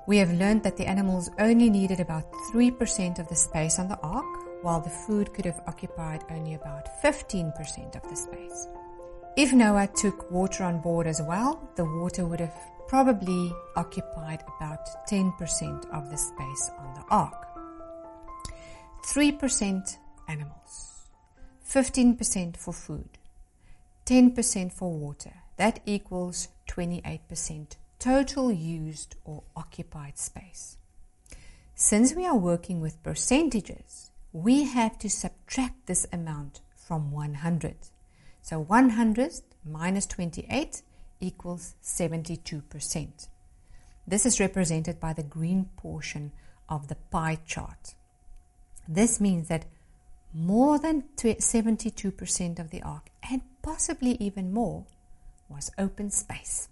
We have learned that the animals only needed about 3% of the space on the ark, while the food could have occupied only about 15% of the space. If Noah took water on board as well, the water would have probably occupied about 10% of the space on the ark. 3% animals, 15% for food, 10% for water. That equals 28% total used or occupied space. Since we are working with percentages, we have to subtract this amount from 100. So 100 minus 28 equals 72%. This is represented by the green portion of the pie chart. This means that more than 72% of the ark, and possibly even more, was open space.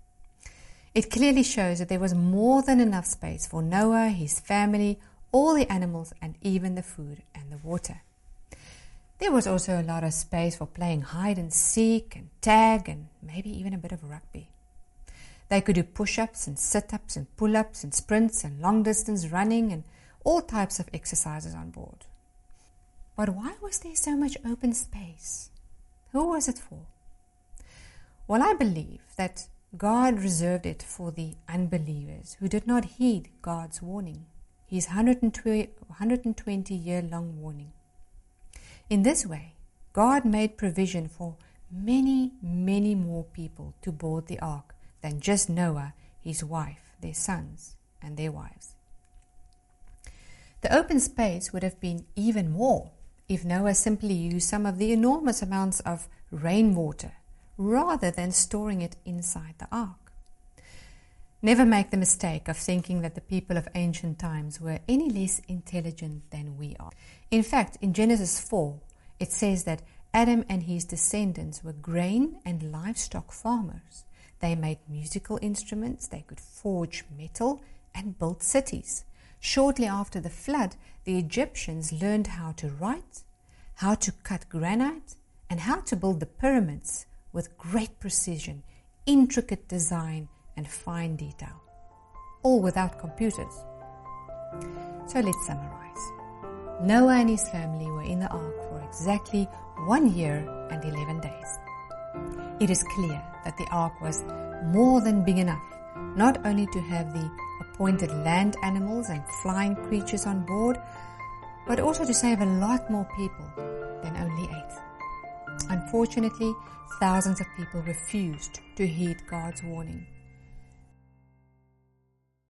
It clearly shows that there was more than enough space for Noah, his family, all the animals, and even the food and the water. There was also a lot of space for playing hide and seek and tag and maybe even a bit of rugby. They could do push-ups and sit-ups and pull-ups and sprints and long-distance running and all types of exercises on board. But why was there so much open space? Who was it for? Well, I believe that God reserved it for the unbelievers who did not heed God's warning, his 120-year-long warning. In this way, God made provision for many, many more people to board the ark than just Noah, his wife, their sons, and their wives. The open space would have been even more if Noah simply used some of the enormous amounts of rainwater rather than storing it inside the ark. Never make the mistake of thinking that the people of ancient times were any less intelligent than we are. In fact, in Genesis 4, it says that Adam and his descendants were grain and livestock farmers. They made musical instruments, they could forge metal, and build cities. Shortly after the flood, the Egyptians learned how to write, how to cut granite, and how to build the pyramids with great precision, intricate design, and fine detail, all without computers. So let's summarize. Noah and his family were in the ark for exactly 1 year and 11 days. It is clear that the ark was more than big enough, not only to have the appointed land animals and flying creatures on board, but also to save a lot more people than only 8. Unfortunately, thousands of people refused to heed God's warning.